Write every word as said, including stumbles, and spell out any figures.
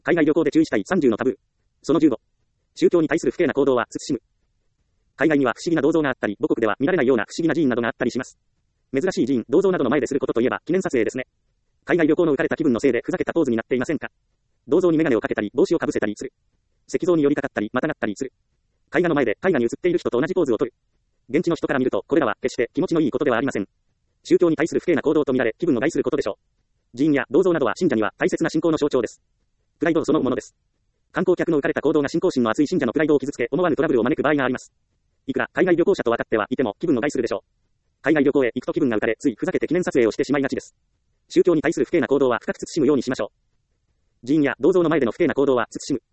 海外旅行で注意したいさんじゅうのタブー。そのじゅうご。宗教に対する不敬な行動は慎む。海外には不思議な銅像があったり、母国では見られないような不思議な寺院などがあったりします。珍しい寺院、銅像などの前ですることといえば記念撮影ですね。海外旅行の浮かれた気分のせいでふざけたポーズになっていませんか？銅像にメガネをかけたり、帽子をかぶせたりする。石像に寄りかかったり、またがったりする。絵画の前で絵画に映っている人と同じポーズをとる。現地の人から見ると、これらは決して気持ちのいいことではありません。宗教に対する不敬な行動と見られ、気分を害することでしょう。寺院や銅像などは信者には大切な信仰の象徴です。プライドそのものです。観光客の浮かれた行動が信仰心の厚い信者のプライドを傷つけ、思わぬトラブルを招く場合があります。いくら海外旅行者と分かってはいても気分を害するでしょう。海外旅行へ行くと気分が浮かれ、ついふざけて記念撮影をしてしまいがちです。宗教に対する不敬な行動は深く慎むようにしましょう。寺院や銅像の前での不敬な行動は慎む。